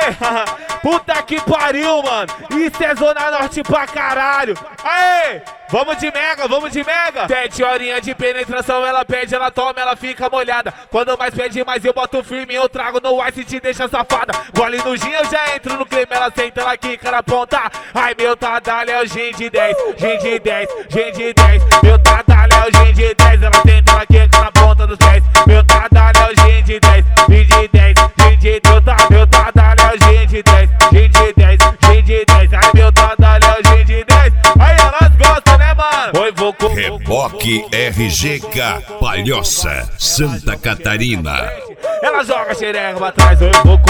Aê, puta que pariu, mano. Isso é Zona Norte pra caralho. Aê, vamos de mega. 7 horinhas de penetração, ela pede, ela toma, ela fica molhada. Quando mais pede, mais eu boto firme, eu trago no ice e te deixa safada. Gole no gin, eu já entro no clima, ela senta, ela quica na ponta. Ai, meu tadalho é o gin de 10, gin de 10, gin de 10. Meu tadalho é o gin de 10, ela senta, ela quica na ponta dos pés. Meu tadalho é o gin de 10, gin de 10, gin de 10. Meu tadalho é o gin de 10, gin de 10, gin de 10. Ai, meu tadalho é o gin de 10. Aí elas gostam, né, mano? Oi, vou com Reboque RGK, Palhoça, Santa Catarina. Ela joga xereca pra trás, oi, vou,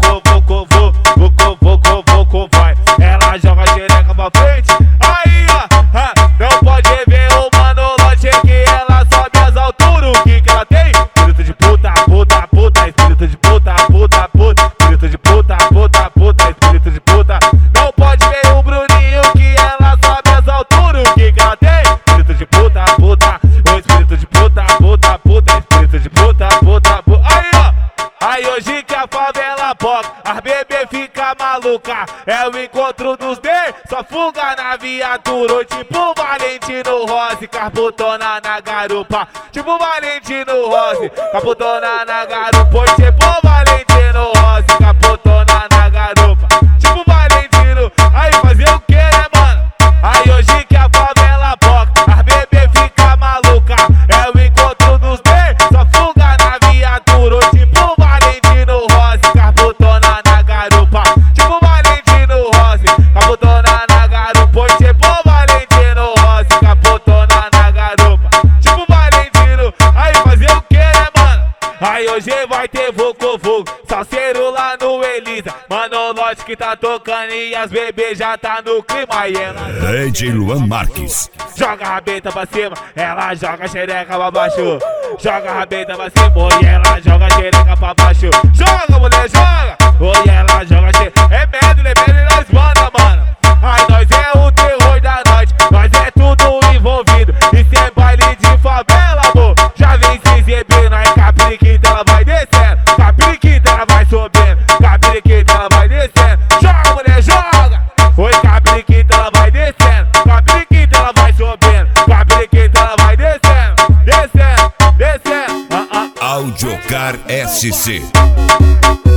vai. Ela joga xereca pra frente, aí, ó, não pode ver o manolote que ela sobe as alturas. O que ela tem? Espírito de puta, espírito de puta, espírito de puta, espírito de puta. Não pode ver o Bruninho que ela sobe as alturas. O que ela tem? Espírito de puta, o espírito de puta, espírito de puta. Aí, ó, aí hoje que a favela poca, as bebê fica maluca. É o encontro dos D, só fuga na viatura. Oi, tipo Valentino Rossi, carputona na garupa. Tipo Valentino Rossi, carputona na garupa. Oi, tipo Valentino Rossi, carputona na garupa. Tipo Valentino, aí fazer o que, né, mano? Aí hoje que a favela poca, as bebê fica maluca. É o encontro dos D, só fuga na viatura. Oi, tipo Valentino Rossi, carputona na garupa. Tipo Valentino Rossi, capotona na garupa. Oi, tipo Valentino Rossi, capotona na garupa. Tipo Valentino, aí fazer o que, né, mano? Aí hoje vai ter vucu, salseiro lá no Elisa. Manolote que tá tocando e as bebês já tá no clima. E ela DJ Luan Marques. joga a rabeta pra cima, ela joga a xereca pra baixo. Joga a rabeta pra cima, e ela joga a xereca pra baixo. Joga, mulher, joga! Oi, ela joga a xereca. É medley nós manda, mano. Ai, nós é o terror da noite, nós é tudo envolvido. Isso é baile de favela, amor. Já vem se exibindo, aí capriquita ela vai descendo, capriquita ela vai subindo, capriquita ela vai descendo. Joga, mulher, joga! Oi, capriquita ela vai descendo, capriquita ela vai subindo, capriquita ela vai descendo. Audiocar SC.